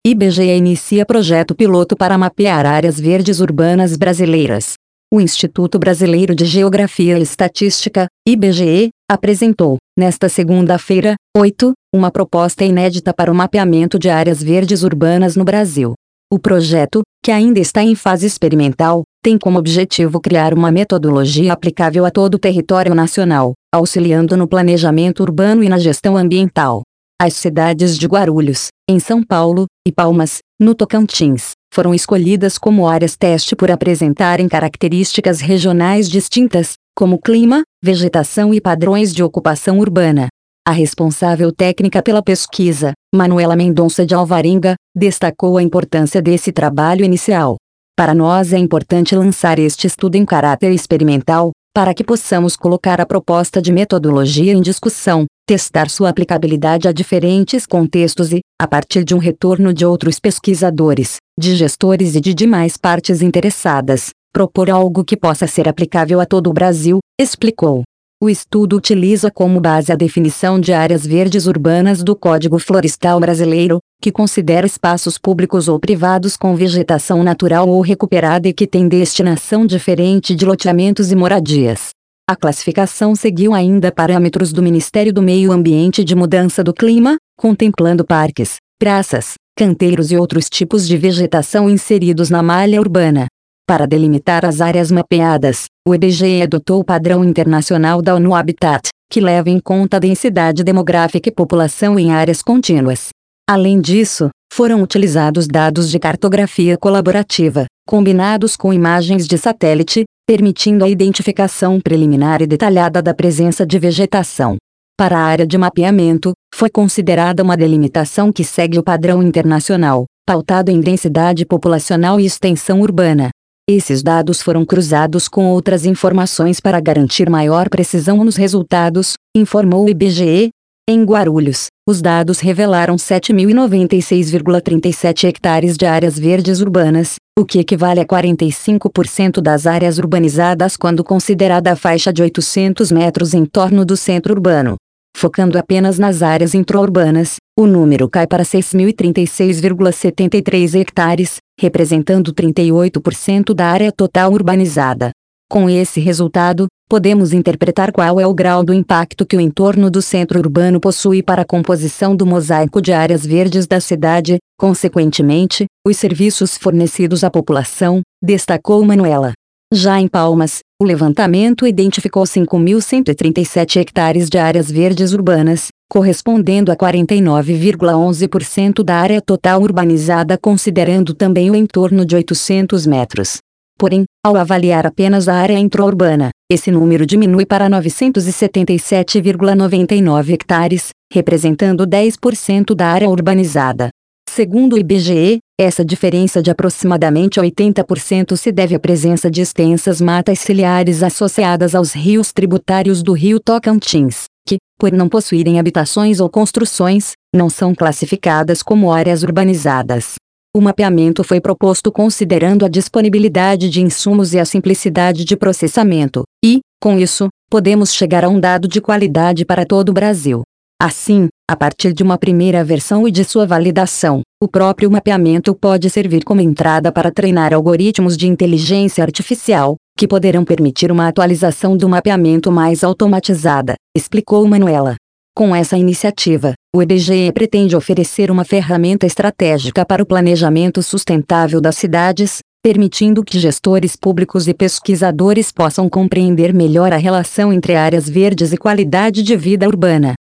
IBGE inicia projeto piloto para mapear áreas verdes urbanas brasileiras. O Instituto Brasileiro de Geografia e Estatística, IBGE, apresentou, nesta segunda-feira, 8, uma proposta inédita para o mapeamento de áreas verdes urbanas no Brasil. O projeto, que ainda está em fase experimental, tem como objetivo criar uma metodologia aplicável a todo o território nacional, auxiliando no planejamento urbano e na gestão ambiental. As cidades de Guarulhos, em São Paulo, e Palmas, no Tocantins, foram escolhidas como áreas teste por apresentarem características regionais distintas, como clima, vegetação e padrões de ocupação urbana. A responsável técnica pela pesquisa, Manuela Mendonça de Alvarenga, destacou a importância desse trabalho inicial. Para nós é importante lançar este estudo em caráter experimental, para que possamos colocar a proposta de metodologia em discussão, testar sua aplicabilidade a diferentes contextos e, a partir de um retorno de outros pesquisadores, de gestores e de demais partes interessadas, propor algo que possa ser aplicável a todo o Brasil, explicou. O estudo utiliza como base a definição de áreas verdes urbanas do Código Florestal Brasileiro, que considera espaços públicos ou privados com vegetação natural ou recuperada e que têm destinação diferente de loteamentos e moradias. A classificação seguiu ainda parâmetros do Ministério do Meio Ambiente e de Mudança do Clima, contemplando parques, praças, canteiros e outros tipos de vegetação inseridos na malha urbana. Para delimitar as áreas mapeadas, o IBGE adotou o padrão internacional da ONU Habitat, que leva em conta a densidade demográfica e população em áreas contínuas. Além disso, foram utilizados dados de cartografia colaborativa, combinados com imagens de satélite, permitindo a identificação preliminar e detalhada da presença de vegetação. Para a área de mapeamento, foi considerada uma delimitação que segue o padrão internacional, pautado em densidade populacional e extensão urbana. Esses dados foram cruzados com outras informações para garantir maior precisão nos resultados, informou o IBGE. Em Guarulhos, os dados revelaram 7.096,37 hectares de áreas verdes urbanas, o que equivale a 45% das áreas urbanizadas quando considerada a faixa de 800 metros em torno do centro urbano. Focando apenas nas áreas intraurbanas, o número cai para 6.036,73 hectares, representando 38% da área total urbanizada. Com esse resultado, podemos interpretar qual é o grau do impacto que o entorno do centro urbano possui para a composição do mosaico de áreas verdes da cidade, consequentemente, os serviços fornecidos à população, destacou Manuela. Já em Palmas, o levantamento identificou 5.137 hectares de áreas verdes urbanas, correspondendo a 49,11% da área total urbanizada, considerando também o entorno de 800 metros. Porém, ao avaliar apenas a área intraurbana, esse número diminui para 977,99 hectares, representando 10% da área urbanizada. Segundo o IBGE, essa diferença de aproximadamente 80% se deve à presença de extensas matas ciliares associadas aos rios tributários do rio Tocantins, que, por não possuírem habitações ou construções, não são classificadas como áreas urbanizadas. O mapeamento foi proposto considerando a disponibilidade de insumos e a simplicidade de processamento, e, com isso, podemos chegar a um dado de qualidade para todo o Brasil. Assim, a partir de uma primeira versão e de sua validação, o próprio mapeamento pode servir como entrada para treinar algoritmos de inteligência artificial, que poderão permitir uma atualização do mapeamento mais automatizada, explicou Manuela. Com essa iniciativa, o IBGE pretende oferecer uma ferramenta estratégica para o planejamento sustentável das cidades, permitindo que gestores públicos e pesquisadores possam compreender melhor a relação entre áreas verdes e qualidade de vida urbana.